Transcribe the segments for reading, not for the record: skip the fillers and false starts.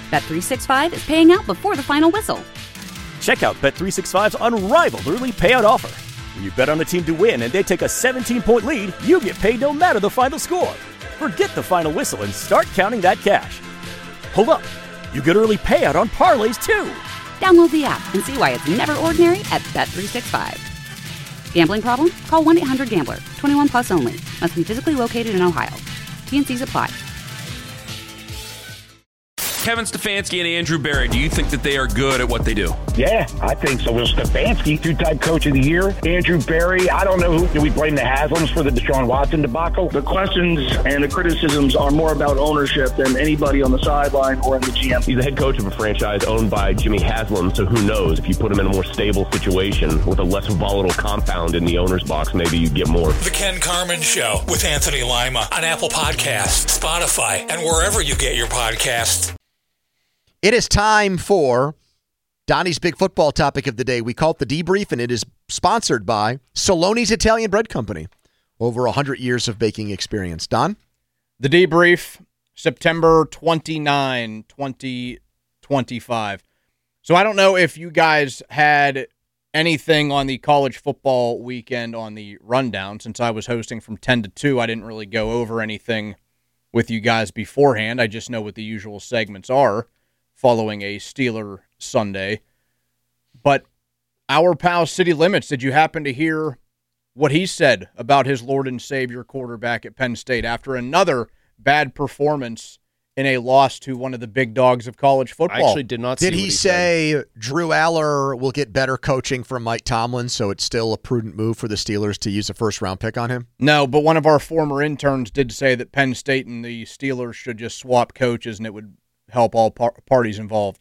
Bet365 is paying out before the final whistle. Check out Bet365's unrivaled early payout offer. When you bet on a team to win and they take a 17-point lead, you get paid no matter the final score. Forget the final whistle and start counting that cash. Hold up. You get early payout on parlays, too. Download the app and see why it's never ordinary at Bet365. Gambling problem? Call 1-800-GAMBLER. 21 plus only. Must be physically located in Ohio. T&Cs apply. Kevin Stefanski and Andrew Berry, do you think that they are good at what they do? Yeah, I think so. Well, Stefanski, two-time coach of the year. Andrew Berry, I don't know who. Do we blame the Haslams for the Deshaun Watson debacle? The questions and the criticisms are more about ownership than anybody on the sideline or in the GM. He's the head coach of a franchise owned by Jimmy Haslam, so who knows? If you put him in a more stable situation with a less volatile compound in the owner's box, maybe you get more. The Ken Carman Show with Anthony Lima on Apple Podcasts, Spotify, and wherever you get your podcasts. It is time for Donnie's big football topic of the day. We call it the debrief, and it is sponsored by Saloni's Italian Bread Company. Over 100 years of baking experience. Don? The debrief, September 29, 2025. So I don't know if you guys had anything on the college football weekend on the rundown. Since I was hosting from 10 to 2, I didn't really go over anything with you guys beforehand. I just know what the usual segments are following a Steeler Sunday. But our pal City Limits, did you happen to hear what he said about his Lord and Savior quarterback at Penn State after another bad performance in a loss to one of the big dogs of college football? I actually did not see Did what he said. say Drew Aller will get better coaching from Mike Tomlin, so it's still a prudent move for the Steelers to use a first-round pick on him? No, but one of our former interns did say that Penn State and the Steelers should just swap coaches and it would help all parties involved.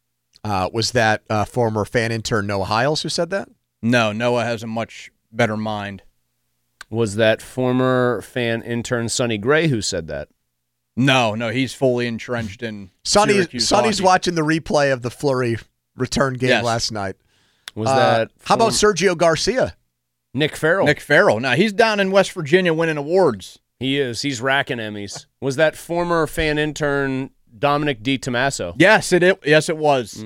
Was that former fan intern Noah Hiles who said that? No, Noah has a much better mind. Was that former fan intern Sonny Gray who said that? No, he's fully entrenched in Sonny's hockey. watching the replay of the Fleury return game last night. Was that? How about Sergio Garcia? Nick Farrell. Nick Farrell. Now, he's down in West Virginia winning awards. He is. He's racking Emmys. Was that former fan intern Dominic DiTommaso? Yes, it was.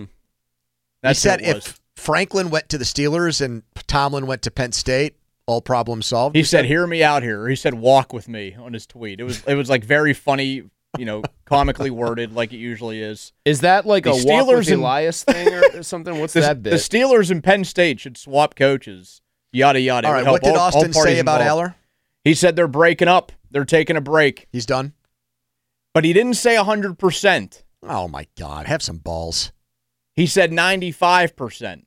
He said if Franklin went to the Steelers and Tomlin went to Penn State, all problems solved. He said, "Hear me out here." He said, "Walk with me" on his tweet. It was like very funny, comically worded, like it usually is. Is that like the a Walk with Elias thing or something? What's that bit? The Steelers and Penn State should swap coaches. Yada yada. All right, what did Austin say about Aller? He said they're breaking up. They're taking a break. He's done. But he didn't say 100%. Oh, my God. Have some balls. He said 95%.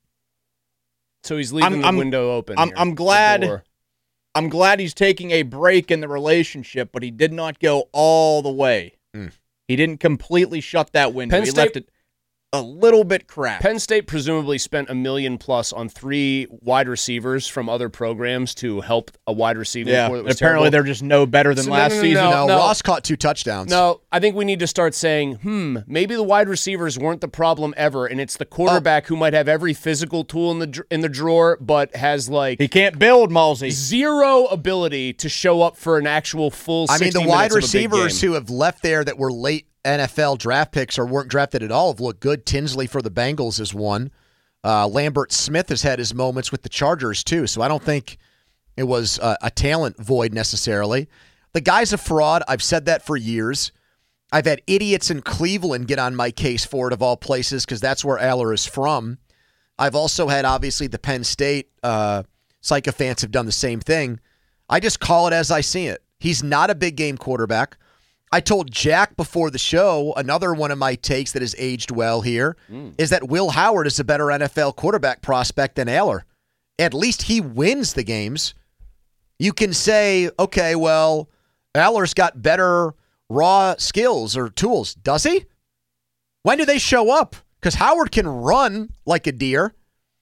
So he's leaving the window open. I'm glad he's taking a break in the relationship, but he did not go all the way. He didn't completely shut that window. He left it a little bit cracked. Penn State presumably spent $1 million plus on 3 wide receivers from other programs to help a wide receiver. Yeah, apparently terrible. They're just no better than last season. No, Ross caught 2 touchdowns. No, I think we need to start saying, maybe the wide receivers weren't the problem ever, and it's the quarterback who might have every physical tool in the drawer, but has he can't build, Malsey. Zero ability to show up for an actual full 60 minutes. I mean, the wide receivers who have left there that were late NFL draft picks or weren't drafted at all have looked good. Tinsley for the Bengals is one. Lambert Smith has had his moments with the Chargers too, so I don't think it was a talent void necessarily. The guy's a fraud. I've said that for years. I've had idiots in Cleveland get on my case for it, of all places, because that's where Aller is from. I've also had, obviously, the Penn State sycophants have done the same thing. I just call it as I see it. He's not a big game quarterback. I told Jack before the show, another one of my takes that has aged well here, is that Will Howard is a better NFL quarterback prospect than Aller. At least he wins the games. You can say, okay, well, Aller's got better raw skills or tools. Does he? When do they show up? Because Howard can run like a deer,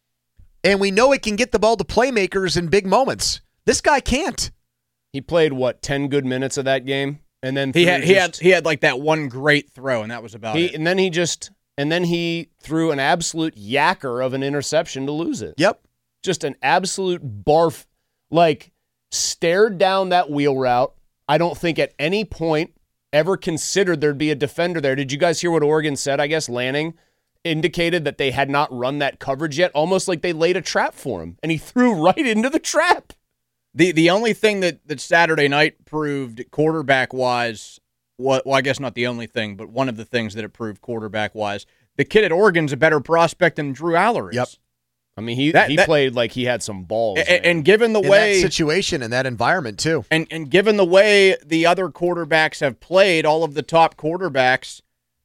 and we know he can get the ball to playmakers in big moments. This guy can't. He played, 10 good minutes of that game? And then he had like that one great throw, and that was about it. And then he threw an absolute yacker of an interception to lose it. Yep, just an absolute barf. Stared down that wheel route. I don't think at any point ever considered there'd be a defender there. Did you guys hear what Oregon said? I guess Lanning indicated that they had not run that coverage yet, almost like they laid a trap for him, and he threw right into the trap. The only thing that Saturday night proved quarterback-wise, well, I guess not the only thing, but one of the things that it proved quarterback-wise, the kid at Oregon's a better prospect than Drew Aller is. Yep. I mean, he played like he had some balls. And given the in way... that situation, in that environment, too. And given the way the other quarterbacks have played, all of the top quarterbacks,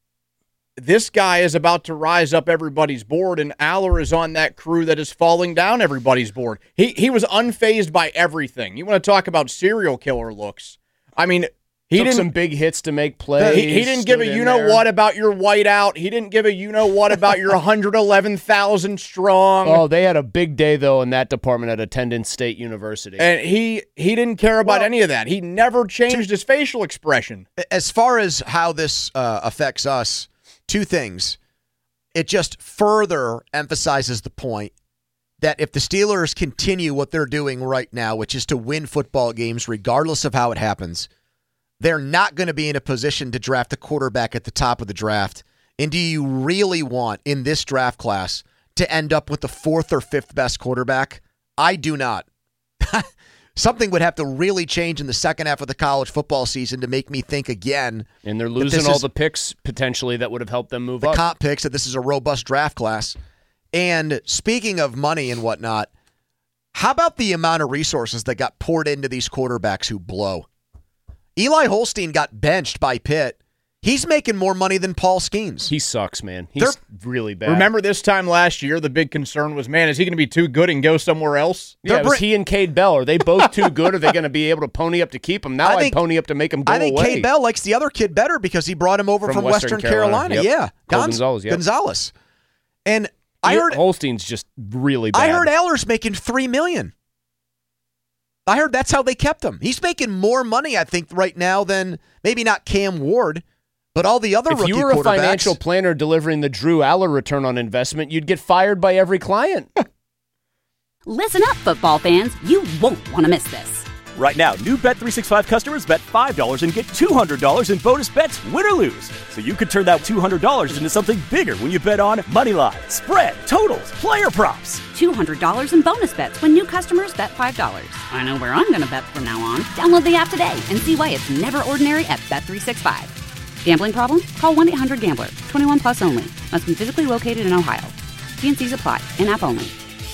this guy is about to rise up everybody's board, and Aller is on that crew that is falling down everybody's board. He was unfazed by everything. You want to talk about serial killer looks. I mean, he took didn't some big hits to make plays. He didn't give a you-know-what about your whiteout. He didn't give a you-know-what about your 111,000 strong. Oh, they had a big day, though, in that department at Attendance State University. And he didn't care about any of that. He never changed his facial expression. As far as how this affects us, two things. It just further emphasizes the point that if the Steelers continue what they're doing right now, which is to win football games regardless of how it happens, they're not going to be in a position to draft a quarterback at the top of the draft. And do you really want, in this draft class, to end up with the fourth or fifth best quarterback? I do not. Something would have to really change in the second half of the college football season to make me think again. And they're losing all the picks, potentially, that would have helped them move up. The comp picks, that this is a robust draft class. And speaking of money and whatnot, how about the amount of resources that got poured into these quarterbacks who blow? Eli Holstein got benched by Pitt. He's making more money than Paul Skeens. He sucks, man. He's really bad. Remember this time last year, the big concern was, man, is he going to be too good and go somewhere else? Yeah, it was he and Cade Bell. Are they both too good? Are they going to be able to pony up to keep him? Now I'd pony up to make him go away. I think Cade Bell likes the other kid better because he brought him over from Western Carolina. Yep. Yeah. Gonzalez. Yep. Gonzalez. And I heard Holstein's just really bad. I heard Eller's making $3 million. I heard that's how they kept him. He's making more money, I think, right now than maybe not Cam Ward, but all the other rookie quarterbacks. If you were a financial planner delivering the Drew Aller return on investment, you'd get fired by every client. Listen up, football fans. You won't want to miss this. Right now, new Bet365 customers bet $5 and get $200 in bonus bets, win or lose. So you could turn that $200 into something bigger when you bet on money line, spread, totals, player props. $200 in bonus bets when new customers bet $5. I know where I'm going to bet from now on. Download the app today and see why it's never ordinary at Bet365. Gambling problem? Call 1-800-GAMBLER. 21 plus only. Must be physically located in Ohio. T&Cs apply. In-app only.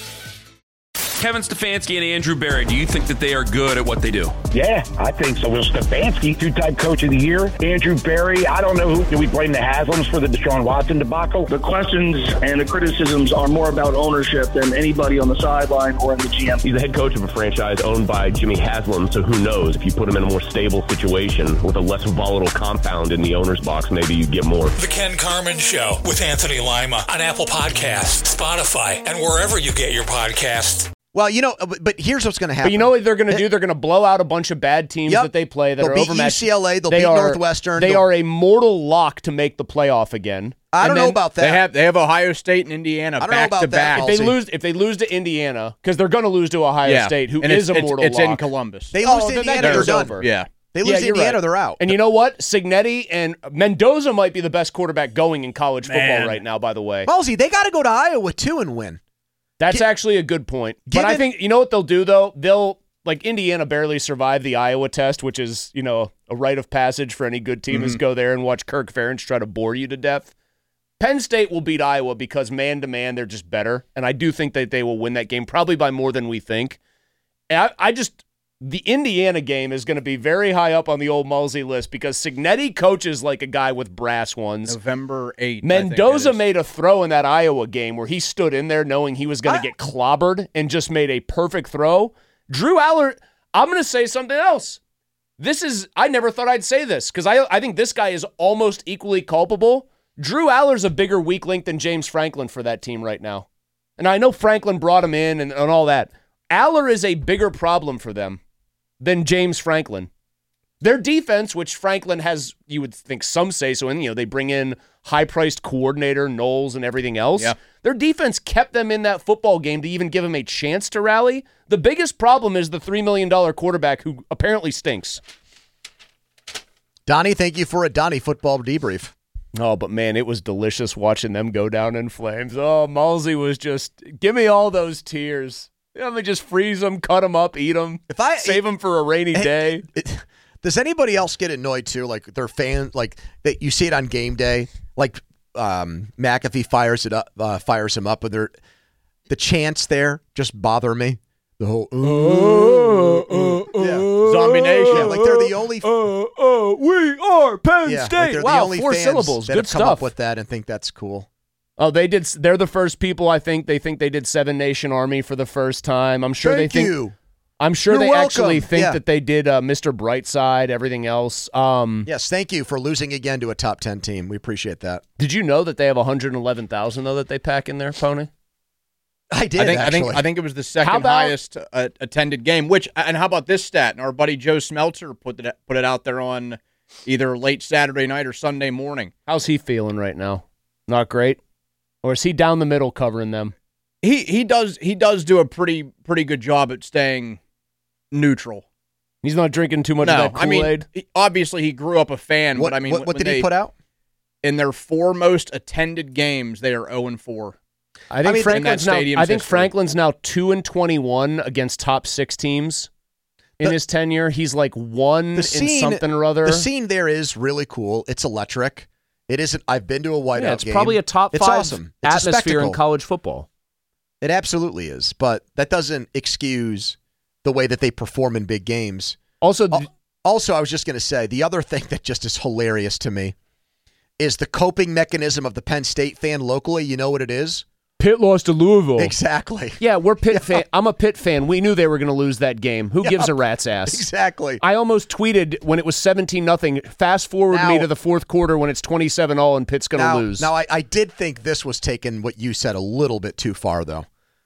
Kevin Stefanski and Andrew Berry, do you think that they are good at what they do? Yeah, I think so. Will Stefanski, two-time coach of the year. Andrew Berry, I don't know who. Do we blame the Haslams for the Deshaun Watson debacle? The questions and the criticisms are more about ownership than anybody on the sideline or in the GM. He's the head coach of a franchise owned by Jimmy Haslam, so who knows? If you put him in a more stable situation with a less volatile compound in the owner's box, maybe you get more. The Ken Carman Show with Anthony Lima on Apple Podcasts, Spotify, and wherever you get your podcasts. Well, but here's what's going to happen. But you know what they're going to do? They're going to blow out a bunch of bad teams that they play that they'll are beat overmatched. UCLA, they'll beat Northwestern. They are a mortal lock to make the playoff again. I don't know about that. They have Ohio State and Indiana back to back. If they lose to Indiana, because they're going to lose to Ohio State, who is a mortal lock. It's in Columbus. They lose to Indiana, they're done. Over. Yeah. They lose to Indiana, they're out. And you know what? Signetti and Mendoza might be the best quarterback going in college football right now, by the way. Ballsy, they got to go to Iowa, too, and win. That's actually a good point. But I think, you know what they'll do, though? They'll, like, Indiana barely survived the Iowa test, which is, a rite of passage for any good team is go there and watch Kirk Ferentz try to bore you to death. Penn State will beat Iowa because man-to-man, they're just better. And I do think that they will win that game, probably by more than we think. And the Indiana game is going to be very high up on the old Mulsey list because Signetti coaches like a guy with brass ones. November 8th. Mendoza made a throw in that Iowa game where he stood in there knowing he was going to get clobbered and just made a perfect throw. Drew Aller, I'm going to say something else. I never thought I'd say this because I think this guy is almost equally culpable. Drew Aller's a bigger weak link than James Franklin for that team right now. And I know Franklin brought him in and all that. Aller is a bigger problem for them than James Franklin. Their defense, which Franklin has, you would think some say so in, they bring in high-priced coordinator, Knowles, and everything else. Yeah. Their defense kept them in that football game to even give them a chance to rally. The biggest problem is the $3 million quarterback who apparently stinks. Donnie, thank you for a Donnie football debrief. Oh, but man, it was delicious watching them go down in flames. Oh, Malsey was just, give me all those tears. Let me just freeze them, cut them up, eat them, save them for a rainy day. Does anybody else get annoyed too? Like their fans, like that you see it on game day, like McAfee fires him up, but the chants there just bother me. The whole Zombie Nation, yeah, like they're the only. We are Penn State. Like they're wow, the only 4 fans syllables. that Good have come up stuff. with that and think that's cool. Oh, they did. They're the first people. I think they did Seven Nation Army for the first time. I'm sure Thank they think. you. I'm sure You're they welcome. actually think Yeah. that they did Mr. Brightside, everything else. Yes, thank you for losing again to a top 10 team. We appreciate that. Did you know that they have 111,000 though that they pack in there, Pony? I did. I think it was the second highest attended game. And how about this stat? And our buddy Joe Smeltzer put it out there on either late Saturday night or Sunday morning. How's he feeling right now? Not great, or is he down the middle covering them? He does do a pretty good job at staying neutral. He's not drinking too much of that Kool-Aid. I mean, obviously he grew up a fan. What, but I mean, what did he put out? In their 4 most attended games, they are 0-4. I think Franklin's now. I think history. Franklin's now 2-21 against top 6 teams in his tenure. He's like one in something or other. The scene there is really cool. It's electric. It isn't. I've been to a whiteout game. It's probably a top 5 it's awesome. It's atmosphere in college football. It absolutely is, but that doesn't excuse the way that they perform in big games. Also, I was just going to say, the other thing that just is hilarious to me is the coping mechanism of the Penn State fan locally. You know what it is? Pitt lost to Louisville. Exactly. Yeah, we're Pitt fan. I'm a Pitt fan. We knew they were going to lose that game. Who gives a rat's ass? Exactly. I almost tweeted when it was 17-0. Fast forward me to the fourth quarter when it's 27-0 and Pitt's going to lose. Now, I did think this was taking what you said a little bit too far, though.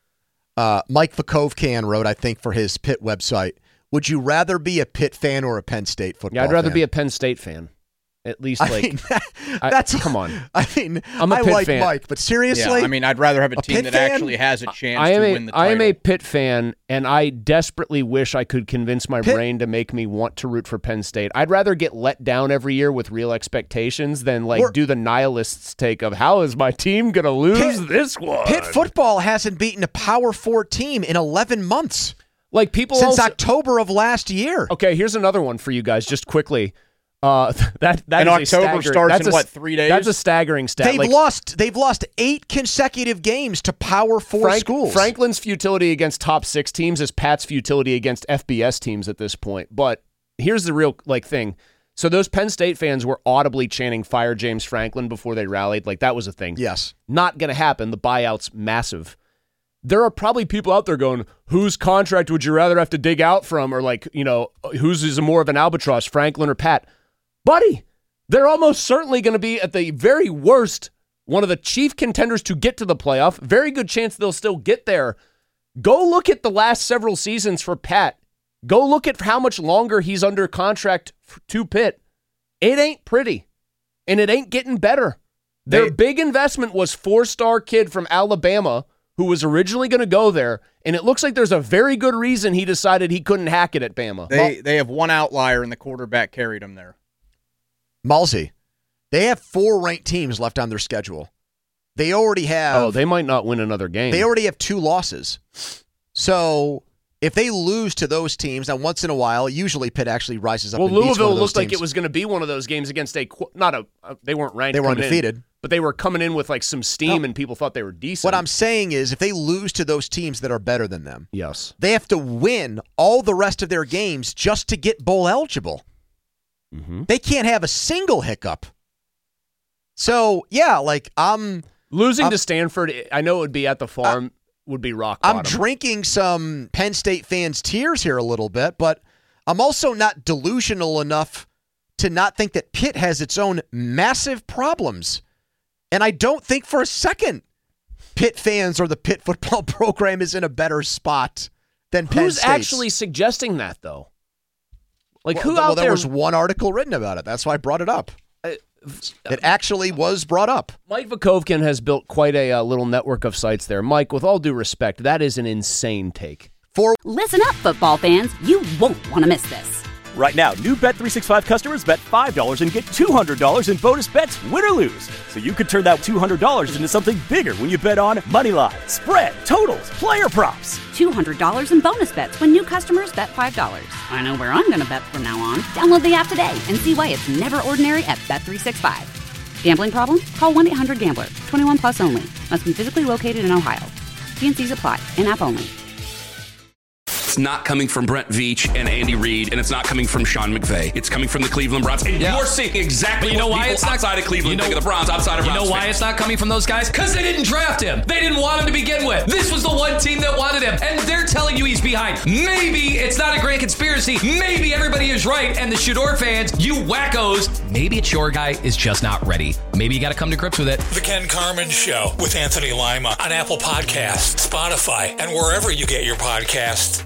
Mike Vakovcan wrote, I think, for his Pitt website, would you rather be a Pitt fan or a Penn State football fan? Yeah, I'd rather be a Penn State fan. At least, come on. I mean, I'm a Pitt like fan. Mike, but seriously? Yeah, I mean, I'd rather have a team that actually has a chance to win the title. I am a Pitt fan, and I desperately wish I could convince my brain to make me want to root for Penn State. I'd rather get let down every year with real expectations than do the nihilists take of how is my team going to lose this one? Pitt football hasn't beaten a Power 4 team in 11 months. Like people since October of last year. Okay, here's another one for you guys, just quickly. That and October starts in 3 days? That's a staggering stat. They've lost 8 consecutive games to Power 4 schools. Franklin's futility against top 6 teams is Pat's futility against FBS teams at this point. But here's the real thing. So those Penn State fans were audibly chanting "Fire James Franklin" before they rallied. Like that was a thing. Yes, not going to happen. The buyout's massive. There are probably people out there going, whose contract would you rather have to dig out from, or whose is more of an albatross, Franklin or Pat? Buddy, they're almost certainly going to be, at the very worst, one of the chief contenders to get to the playoff. Very good chance they'll still get there. Go look at the last several seasons for Pat. Go look at how much longer he's under contract to Pitt. It ain't pretty, and it ain't getting better. Their big investment was 4-star kid from Alabama who was originally going to go there, and it looks like there's a very good reason he decided he couldn't hack it at Bama. They have one outlier, and the quarterback carried him there. Malsey, they have 4 ranked teams left on their schedule. They already have... Oh, they might not win another game. They already have 2 losses. So if they lose to those teams, now once in a while, usually Pitt actually rises up and beats one of those Louisville looked teams. like it was going to be one of those games against they weren't ranked. They were undefeated. But they were coming in with some steam, and people thought they were decent. What I'm saying is if they lose to those teams that are better than them, yes, they have to win all the rest of their games just to get bowl eligible. Mm-hmm. They can't have a single hiccup. So, yeah, losing to Stanford, I know it would be at the farm, would be rock bottom. I'm drinking some Penn State fans' tears here a little bit, but I'm also not delusional enough to not think that Pitt has its own massive problems. And I don't think for a second Pitt fans or the Pitt football program is in a better spot than Penn State. Who's actually suggesting that, though? Who out there? There was one article written about it. That's why I brought it up. It actually was brought up. Mike Vakovcan has built quite a little network of sites there. Mike, with all due respect, that is an insane take. Listen up, football fans. You won't want to miss this. Right now, new Bet365 customers bet $5 and get $200 in bonus bets, win or lose. So you could turn that $200 into something bigger when you bet on money line, spread, totals, player props. $200 in bonus bets when new customers bet $5. I know where I'm going to bet from now on. Download the app today and see why it's never ordinary at Bet365. Gambling problem? Call 1-800-GAMBLER. 21 plus only. Must be physically located in Ohio. T&Cs apply. In-app only. It's not coming from Brent Veach and Andy Reid, and it's not coming from Sean McVay. It's coming from the Cleveland Browns. And you're seeing exactly what people outside of Cleveland think of the Browns, outside of Browns. You know why fans. it's not coming from those guys? Because they didn't draft him. They didn't want him to begin with. This was the one team that wanted him, and they're telling you he's behind. Maybe it's not a grand conspiracy. Maybe everybody is right, and the Shador fans, you wackos, maybe it's your guy is just not ready. Maybe you got to come to grips with it. The Ken Carman Show with Anthony Lima on Apple Podcasts, Spotify, and wherever you get your podcasts.